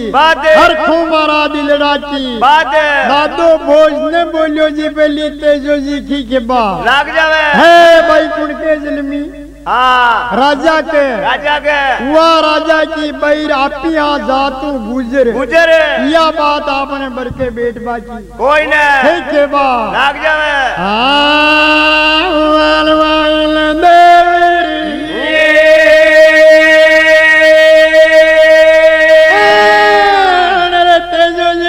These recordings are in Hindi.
हर मारा दिल राची दादो भोज ने बोलियो जी पहली तेजो जी की के बा लाग जावे है भाई कुण के जलमी राजा के हुआ राजा की बैर आप यहाँ जातू गुजर यह बात आपने बर के बेट बाकी कोई न के बा लाग जावे तेजो जी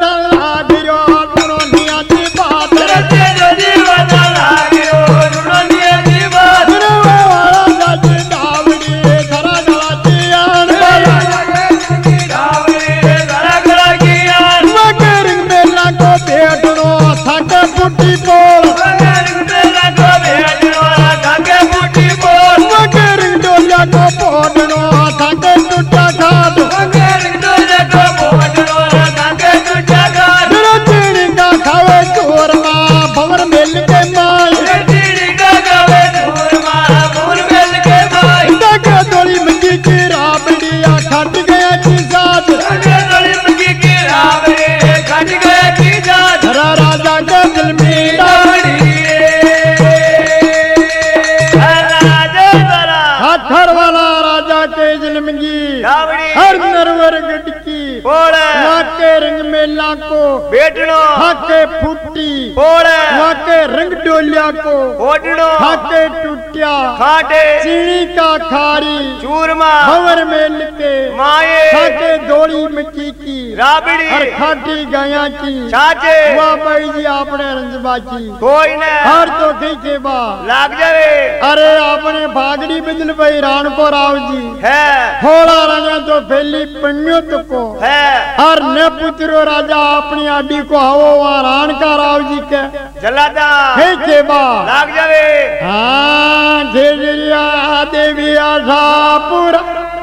हर नरवर गडकी वाके रंग मेला को बेटनो हाके फुट्टी वाके रंग डोलिया को हाके टूटिया खाटे चीनी का खारी चूरमा भंवर मेल के माए हाके धोड़ी मिट्टी की राबड़ी हर खाटी गाया की चाचे वाह भाई जी आपने रंजबा की कोई न हर तो कहीं के बा लाग जावे अरे आपने भागड़ी बदल भाई रान को राव जी है थोड़ा रंगा तो फैली पन्यो को है हर न पुत्रो राजा अपनी आडी को आओ वहाँ रान का राव जी के जलाता है के बा लाग जावे हाँ झेझरिया देवी आशापुर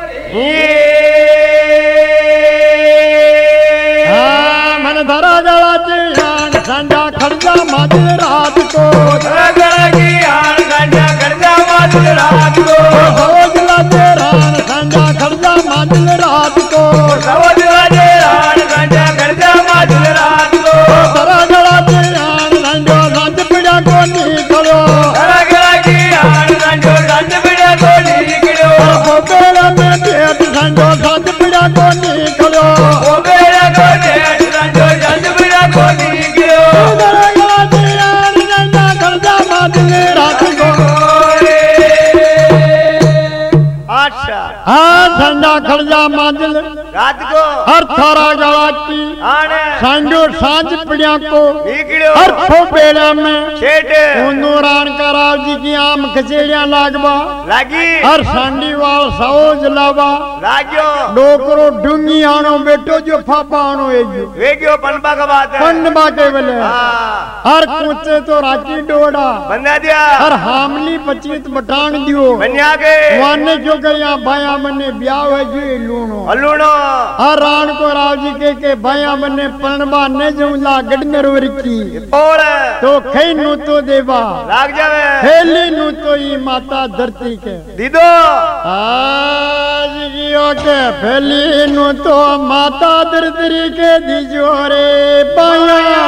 हाँ मन धरा जला चिरान संजा खर्जा माजल रात को रात को जला चिरान संजा खर्जा माजल रात को रात को धरा जला चिरान संजो संज पिड़ा को निकलो बेड़ा में पेट संजो संज पिड़ा को निकलो ठंडा खर्जा माजल रात को हर थारा गला की सांजो सांझ पिड़िया को हर बेड़ा में रान का राव जी की आम खचेड़िया लागवा लागी हर सांडी वाल सौज लावा लाग्यो डोकरो डूंगी आनो बेटो जो फापा आनो वेग्यो पनबा का बात है पनबा के वेले हर कुचे तो राची डोड़ा बंदा दिया हर हामली पचीत बटान दियो बन्या के वाने जो गया भाया मने ब्याह है जो लूणो अलूणो हर रान को राव जी के भाया मने पनबा ने जूला गडनरवर की तो खई नु तो देवा लाग जावे हेली नु तो ई माता धरती के दीदो आज जियो के फैली नु तो माता धरती के दीजो रे पाया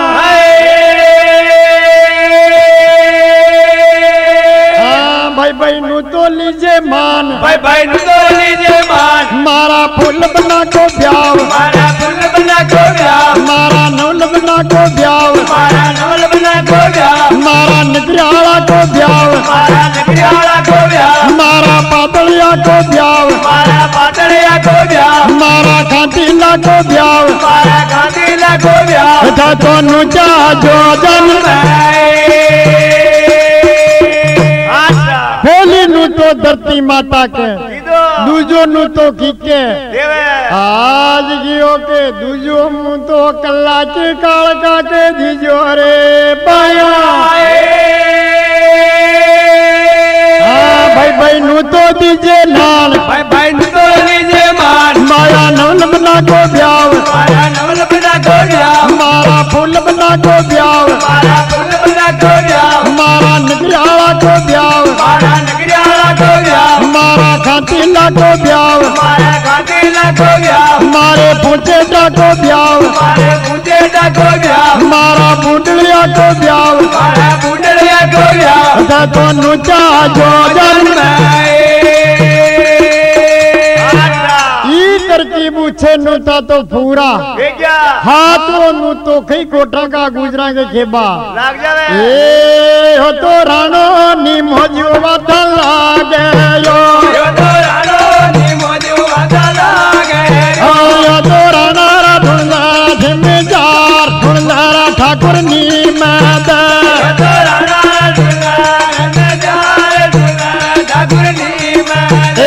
भाई भाई नु तो लीजे मान भाई नु तो लीजे मान मारा फूल बना को ब्याव मारा फूल बना को ब्याव मारा नौल बना को ब्याव मारा नौल बना को ब्याव मारा नगरियाला को ब्याव मारा नगरियाला को ब्याव मारा पातलिया को ब्याव मारा पातलिया को ब्याव मारा खांतीला को ब्याव मारा खांतीला को ब्याव था तो नुचा जो जन पहली नु तो धरती माता के दूजो नु तो खीके आज जियो के दूजो मु तो कल्ला के काल का के दीजो रे पाया भाई भाई नु तो दीजे लाल भाई नु तो दीजे मान माया नवल बना को ब्याव माया नवल बना को ब्याव मारा फूल बना को ब्याव मारा फूल बना को ब्याव मारा नगरियाला को ब्याव मारा नगरियाला को ब्याव मारा खांतीला को ब्याव मारा खांतीला को ब्याव मारे भूचेटा को ब्याव मारे बूटेटा को ब्याह मारा बूंदड़िया को ब्याव मारा बूटड़िया को ब्याह था तो नुचा जो जन्म ई तरकीब उछे नु था तो पूरा ये क्या हाथों नु तो कई कोटा का गुजरा के खेबा लाग जावे ए हो तो राणो नी मोजो वाता लागे यो यो तो राणो नी मोजो वाता लागे यो तो राणा रा ढूंढा जिम्मेदार ढूंढा ठाकुर नी माता यो तो राणा ढूंढा नजार ढूंढा ठाकुर नी माते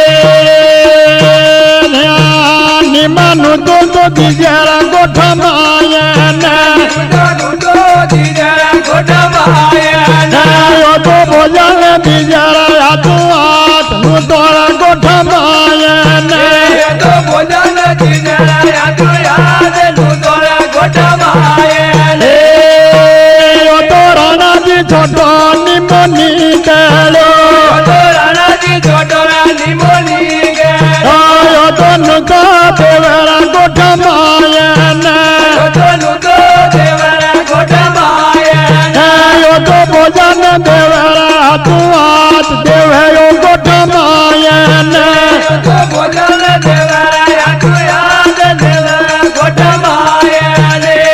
निमानु तो दिजरा गोठा मायना तो दीजरा गोटा माया यो तो भोजन दिजरा हाथों हाथ नु तोरा गोठा मायना यो तो भोजन दीजरा यादो याद नु तोरा गोटा माया यो तो राणा जी छोटो निमोनी डालो यो तो राणा जी छोटोरा निमोनी गे यो तो नुका देवरा गोठा मायना यो तो देवरा गोटा माया यो तो भोजन देवरा हाथों हाथ देव यो गोठा मायना यो तो भोजन देवरा यादो याद देवरा गोटा माया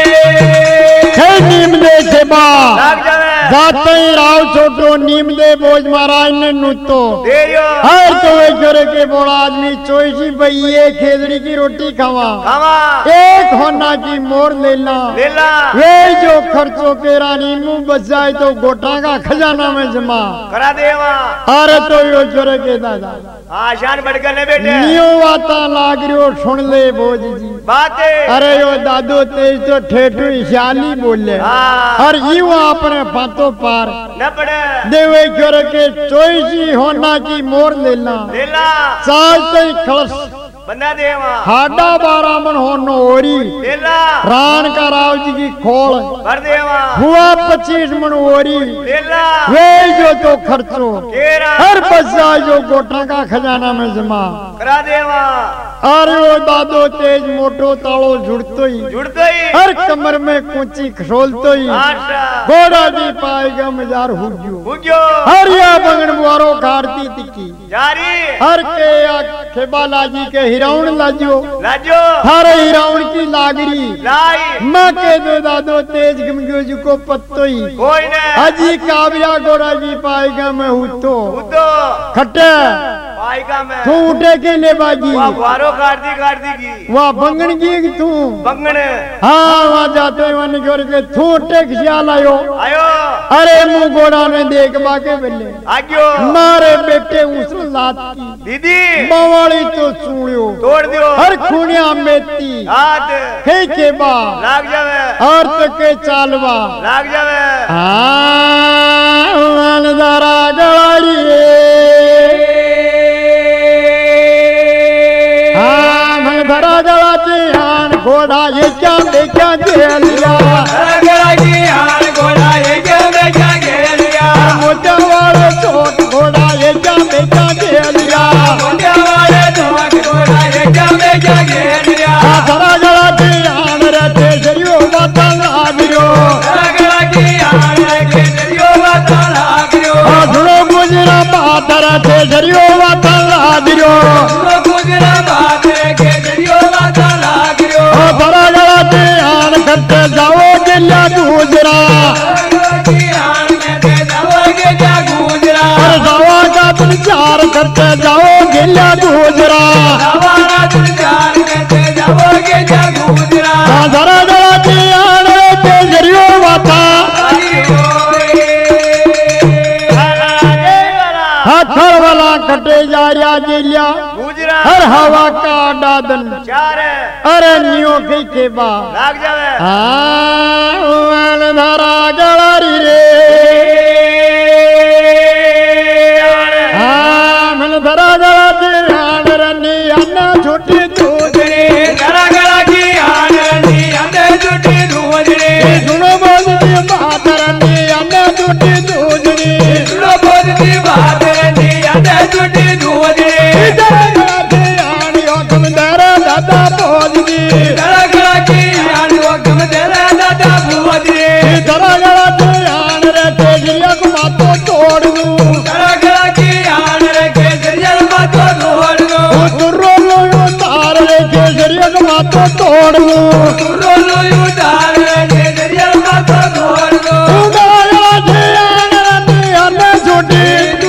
हे नीम दे सेबा लाग जावे जाते ही राव छोटो नीम दे बोझ महाराज ने नुतो देरियो हर तो करे के बोला आदमी चोईसी बइये खेजड़ी की रोटी खावा खावा एक होना की मोर लेला लेला वे जो खर्चों के रानी मुंह बच जाए तो गोटा का खजाना में जमा करा देवा अरे तो यो जोरे के दादा आशान बढ़कर ने बेटे नियो वाता लाग रियो सुन ले बोझ जी बातें अरे यो दादो तेज तो ठेठू श्याली बोले हाँ और यू अपने फातो पार न पड़े देवे कर के चोईसी होना की मोर लेला लेला सालते ही खलस बंदा देवा हाडा बारामन होनो ओरी लेला रान का राव जी की खोल भर देवा हुआ 25 मन ओरी लेला वे जो तो खर्चो केरा हर बच्चा जो गोटा का खजाना में जमा करा देवा अरे वो दादो तेज मोटो तालो जुड़तो ही जुड़ गई हर कमर में कुची खसोलतो ही आशा घोड़ा जी पाएगा मजार हुग्यो बुग्यो हर या बंगन बुआरो खारती तिकी जारी हर के या खेबाला जी के हिराउन लाजो लाजो हर हिराउन की लागरी लाई माँ के दो दादो तेज गमगो जी को पत्तो ही कोई ने अजी काबिया घोड़ा जी पाएगा मैं हूतो उतो खट्टे पाएगा मैं तू उठे के ले बाजी वाह बारो कार्दी की वह बंगन की तू बंगन हाँ वहाँ जाते वन करके तू उठे खियाल आयो आयो अरे मुंह घोड़ा ने देख बाके बेले आग्यो मारे बेटे उस लात की दीदी बवाली तो सुनियो तोड़ दियो हर खूनिया मेती हाथ हे के बा लाग जावे अर्थ के चालवा लाग जावे हाँ जरा गड़ाड़ी हाँ मैं धरा गड़ा हान घोड़ा ये क्या देखा जेलिया गड़ा की हार घोड़ा ये क्या बेचा गेलिया मोटा वाले छोट घोड़ा ये क्या देखा जेलिया मोटे वाले धोख घोड़ा ये क्या बेचा गेलिया धरा गड़ा हान रहते जरियो बाता लागियो गड़ा की हार के जरियो बाता लागियो धुलो गुजरा बात रहते जरियो बाता लागियो गुजरा बात के जरियो बाता लागियो धरा गड़ा हान करते जाओ गिल्ला गुजरा की हार में दे जाओगे क्या गुजरा दवा का प्रचार करते जाओ गिल्ला गुजरा हमारा तुझार में दे जाओगे क्या गुजरा धरा गड़ा हान रहते जरियो बाता हथर वाला कटे जा रहा जिलिया गुजरा हर हवा का दादन चार अरे नियो के बा लाग जावे हाँ धरा गड़ारी रे हाँ मन धरा गड़ा हान रनी अन्ना छोटी दूधरी गड़ा गड़ा की हार रनी अंदे जुटी धुवजरी सुनो बोलती बात रनी अन्ना छोटी दूधरी सुनो बोलती बात रनी अंदे जुटी धुवजरी धरा गड़ा हान यो तुम धरा दादा बोलती को मातो तोड़ दूं गला गला की आन रे केसरिया मातो तोड़ दूं तुर्रो लो उतार रे केसरिया को मातो तोड़ दूं तुर्रो लो उतार रे केसरिया मातो तोड़ दूं उगाया जे आने छोटी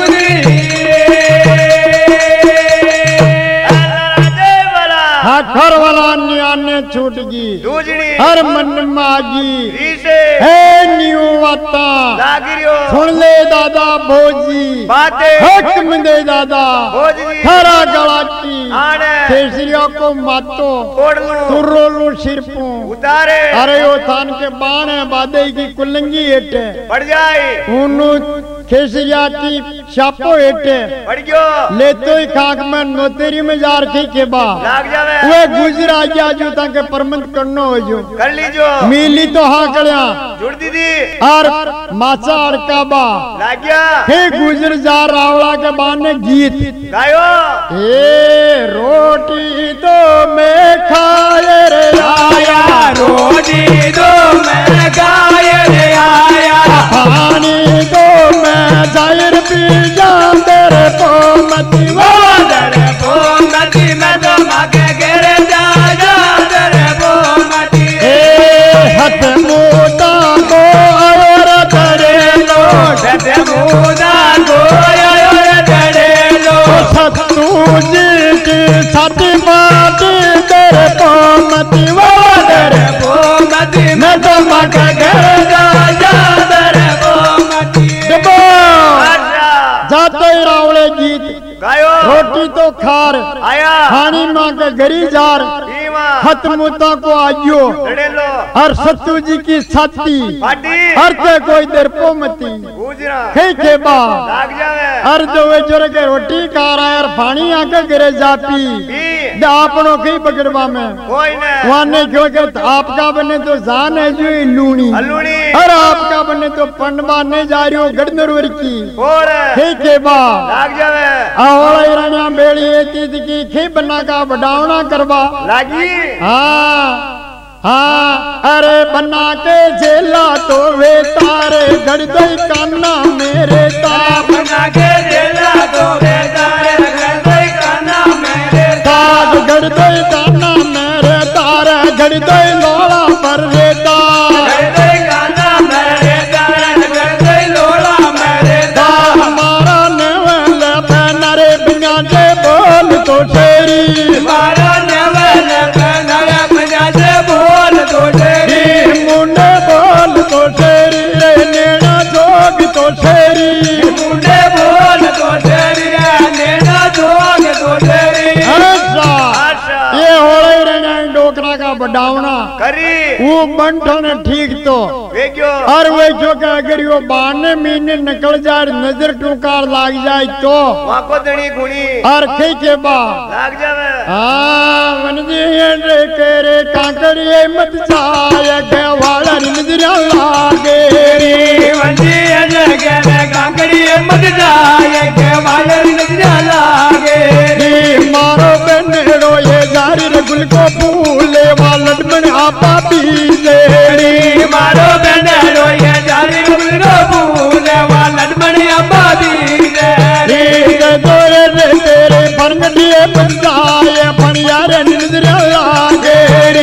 घर वाला अन्य छूट गई हर मन मागी है न्यू वाता सुन ले दादा भोजी हकम दे दादा खरा गला की केसरिया को मातो तुर्रो लू सिरपू उतारे अरे वो थान के बाण है बादे की कुलंगी हेटे बढ़ जाए उनु केसरिया की छापो हेटे बढ़ गयो ले तो ही खाक में नोतेरी में जा रखी के बा लाग जावे वे गुजरा गया जो ताके परमंत करनो हो जो कर लीजो मिली तो हाँ कड़िया जुड़ दीदी और माचा अड़का बा लाग गया हे गुजर जा रावला के बाने गीत गायो ए रोटी तो मैं खाए रे आया रोटी दो मैं गाय रे आया पानी तो मैं जाहिर पी जाते रे पोमती दर पोमती मैं तो माके घेरे जा दर पोमती हथ मुदा को और धरे लो हथ मुदा को और धरे लो सत्तू जी की छाती माटी तेरे पोमती दर पोमती मैं तो माके घेरे जा दर पोमती जाते ही रावले गीत गायो रोटी तो खार आया खानी माँ के गरी जार हथ मुता को आयो लड़े लो हर सत्तू जी की छाती पाटी हर ते कोई देर पोमती गुजरा खे के बा लाग जावे हर दो वे जोरे के रोटी खा रहा है और पानी आके गिरे जापी दे आपनो कई पकड़वा में कोई ने वाने क्यों के आपका बने तो जान है जो ये लूनी अलूनी और आपका बने तो पंडवा नहीं जा रही हो गड़नरवर की और खे के बा लाग जावे आवला इरानिया बेड़ी तीत की खे बना का बढ़ावना करवा लागी हाँ हाँ अरे बना के जेला तो वे तारे गड़ गई कान्ना मेरे ताप बना के जेला तो बेदारे कर दई काना मेरे ताज गड़ गई कान्ना मेरे तारे गड़ गई लोला पर रे तार कर दई काना मेरे दारे कर दई लोला मेरे दा हमारा नेवल नरे बिना जे बोल तो शेरी मारा नेवल नरे बना से बोल तो तेरी मुंडे बोल तो शेरी रे नेना जोग तो शेरी मुंडे बोल तो तेरी नेना जोग तो तेरी अच्छा आशा ये होले रहना डोकरा का बढ़ावना करी वो बंठन ठीक तो वे क्यों और वे जो के अगर यो बाने महीने निकल जाए नजर टूकार लाग जाए तो वहाँ को दणी गुणी और कई के बा लाग जावे मन जी रे करे कांकड़िए मत जाए के वाला नजरिया लागे वंजी जगह कांकड़ी मत जाए के वाले नजरिया लागे मारो बेनेड़ो ये जारी रे गुल को फूले वालट बन आपा पीले मारो बेनेड़ो ये जारी गुलो फूले वालट बनिया बादी रे दोरे रे तेरे फरमडिए पंजाए फणिया रे नजरिया लागे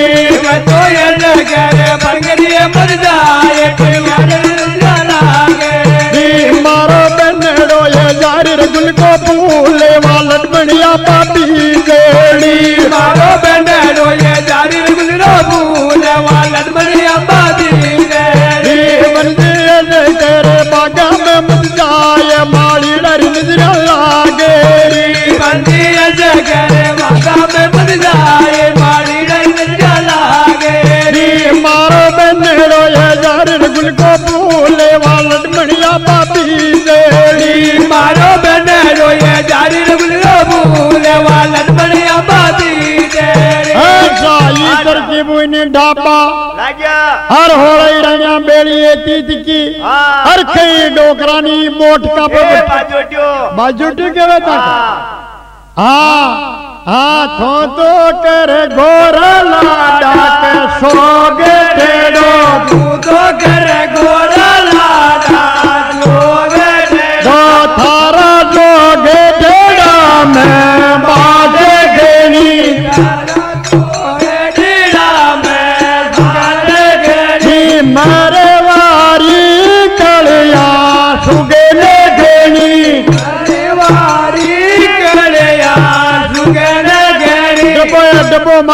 तो ये जगह पंगड़िए मत जाए के वाले नजरिया लागे मारो बेनेड़ो ये जारी रे गुल को फूले वालट बनिया पापी गेड़ी मारो बेनेड़ो ये जारी गुलो फूले वालट बनिया बादी रे बंदे रे तेरे बागा में मत जाए माली डर नजरिया लागे बंदी जगह माता में मत जाए मारी नजरिया लागे मारो बेनेड़ो ये जारी रे गुल को फूले वालट बनिया पापी गेड़ी मारो बेनेड़ो ये जारी गुलो फूले वालट बनिया बादी ऐसा इधर की बुनी ढापा लाग्या हर होड़ई रंगा बेड़ी तीत की हर कई डोकरानी मोट का बाजोटियो बाजूटी के बेटा हाँ हाँ तो कर घोरा लाडा के सोगे टेड़ो तू तो कर गोरा लाडा लोग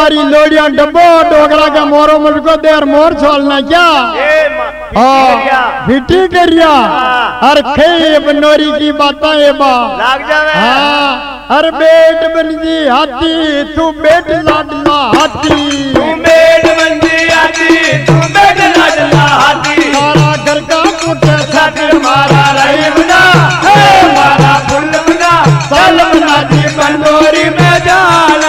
हमारी लोड़िया डब्बो डोगरा का मोरो मुझको देर मोर छोड़ना क्या बिटी करिया अरे खे बनोरी की बाता ये बा लाग जावे अरे बेट बन जी हाथी तू बेट लाडला हाथी तू बेट बन जी हाथी तू बेट लाडला हाथी सारा घर का पुटे छात्र मारा रही बना मारा फुल बना साल बना जी पंडोरी में जाना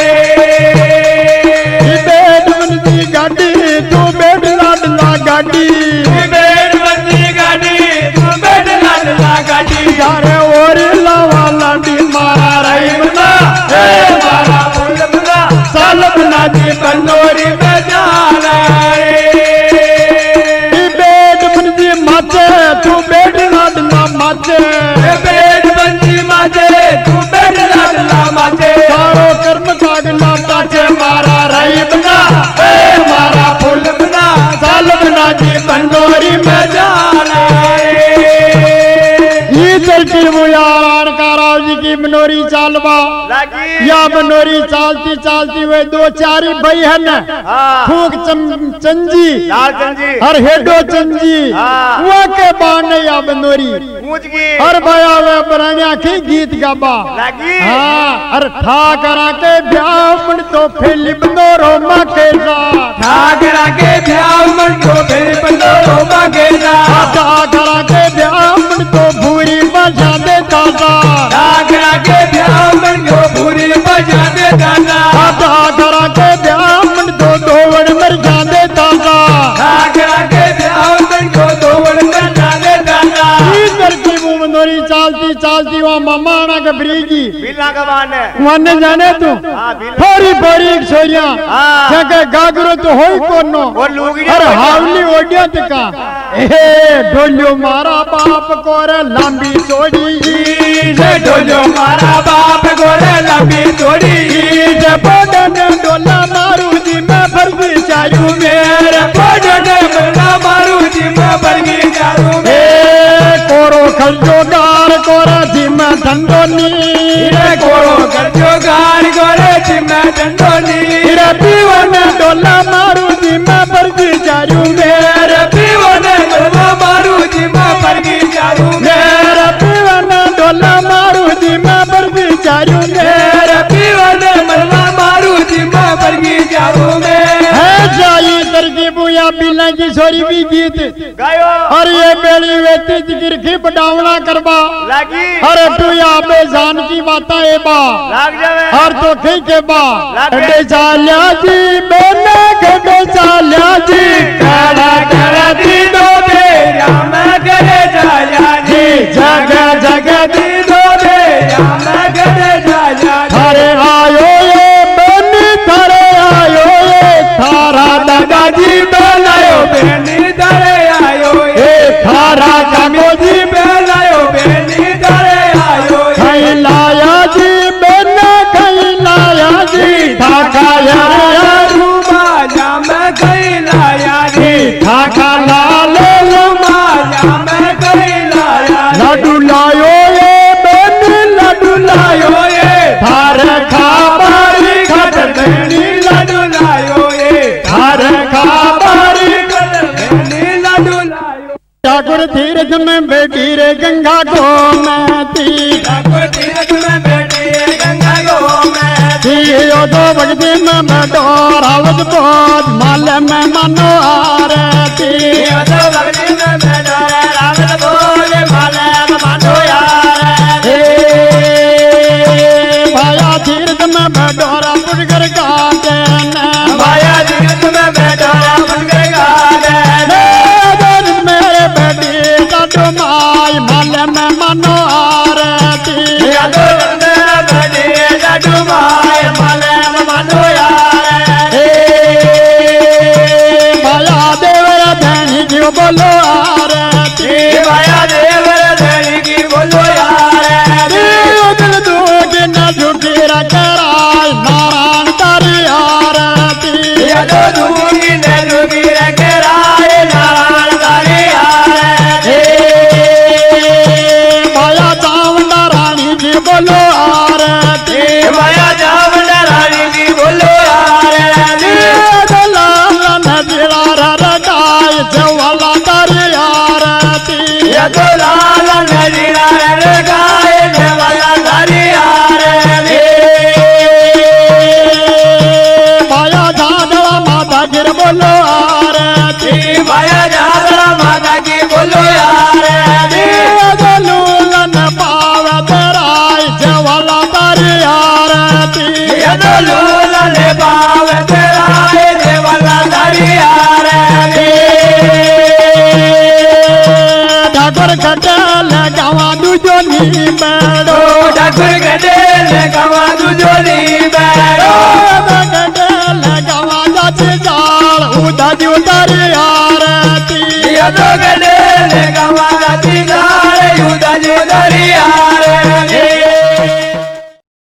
बेट बन जी गाड़ी तू बेट लाडला गाड़ी बेट बन जी गाड़ी तू बेट लाडला गाड़ी सारे और लावा लाडी मारा रही बना मारा फुल बना साल बना जी पंडोरी में जाना बेट बन जी माचे तू बेट लाडला माचे बेट बन जी माचे तू बेट लाडला माचे सारो कर्म कागना पाचे मारा रही बना मारा फूल बना साल बना जी पंडोरी में जाना ये चलती वो यार काराव जी की मनोरी चालवा या मनोरी चालती चालती हुए दो चारी भाई है न फूक चंजी लाल चंजी हर हेडो चंजी वो के बाने या मनोरी पूछ की हर भया वे बरानिया की गीत गाबा लगी हर ठा करा के ब्याह तो फेली बंदोरो माँ के साथ ठाकरा के ब्याह को फिर पंडोरो मांगे ना ठा करा के ब्याह तो भूरी बजा दे दादा ठाकरा के ब्याह को पूरी बजा दे दादा ठा करा के ब्याह तो दोवड़ मर जा दे दादा ठाकरा के ब्याह को दोवड़ में जाने दादा करती वो मनोरी चालती चालती वहाँ मामा के ब्रीजी बिल्ला का मान है वहाँ जाने तू थोड़ी बड़ी छोरिया जगह गागरो तो होई कोनो वो लूगी अरे हावली ओडिया तका ए ढोलियो मारा बाप कोरे लंबी चोड़ी जे डोलो मारा बाप गोरे लंबी चोड़ी जे बदन डोला मारू जी मैं फर्जी चारू मेरे पड़ने बना मारू जी मैं बरगी चारू ए कोरो खलजोगार कोरा जी मैं धंधोनी रे कोरो गजो गार गोरे जी मैं डंडोनी रे पीवन डोला मारू जी मैं फर्जी चारू मेरे पीवन बना मारू जी मैं बरगी चारू मेरा पीवन डोला मारू जी मैं फर्जी चारू मेरे पीवन बना मारू जी मैं बरगी चारू है जाई तरकी बुया बिना की छोरी भी गीत गायो और ये बेड़ी वेती जिक्र की बडावना करबा लगी अरे तू या बेजान की बाता ए बा लाग जावे और तो खी के बा डे चाल्या जी बेने के चाल्या जी कड़ा कड़ा दीदो दे राम करे जाया जी जगह जगह दी दो दे राम करे जाया थारे आयो ये बेनी थारे आयो ये थारा दादाजी बेलायो बेनी दरे आयो ए थारा जागो जी बेलायो बेनी दरे आयो कहीं लाया जी बेने कहीं लाया जी ढाका यार रूमा जाम गई लाया जी ढाका लाल रूमा जाम गई लाया लड्डू लायो ये बेनी लड्डू लायो ये थारे खाबारी खटर बेनी लड्डू लायो ये थारे खाबारी बेनी लड्डू लायो ठाकुर तीरथ में बेटी रे गंगा को मैं ती ठाकुर तीरथ में बैठी गंगा गो में यो दो भगती में बैठो रावत बहुत माल में मनो आरती तो भक्ति में बैठो रावण बोले माले मानो यार भाया तीर्थ में बैठो रावत कर गाते माया तीरथ में बैठो रावण के गाने मेरे बेटी दादो माई माल में मनो आरती यादो मेरा बैठी लाडू माय माले मानो यार भाया देवरा धनी जी बोलो आरती माया देवर धनी की बोलो यार दिल दूध न झूठी रखराय नारायण तारी आरती यादो दूंगी ने दूंगी रखे राय नारायण दारी यार भाया चावंडा रानी जी बोलो आरती माया जावना रानी की बोलो यार ये तो लाल नजीरा रे गाय ने वाला दरिया रे माया झागड़ा माता गिर बोलो आरती माया जागरा माता की बोलो यार लूलन पावे तेराई जवाला तारी आरती ये तो लूलन पावे तेरा रे वाला दरिया रे ठाकुर खटल गावा दूजो नी मेड़ो ठाकुर गडे ले गवा दुजोली बैरो खटल गावा जाची जाल उदाजी उतारी आरती ये तो गडे ले गवा दी जारे युदा जो दरिया रे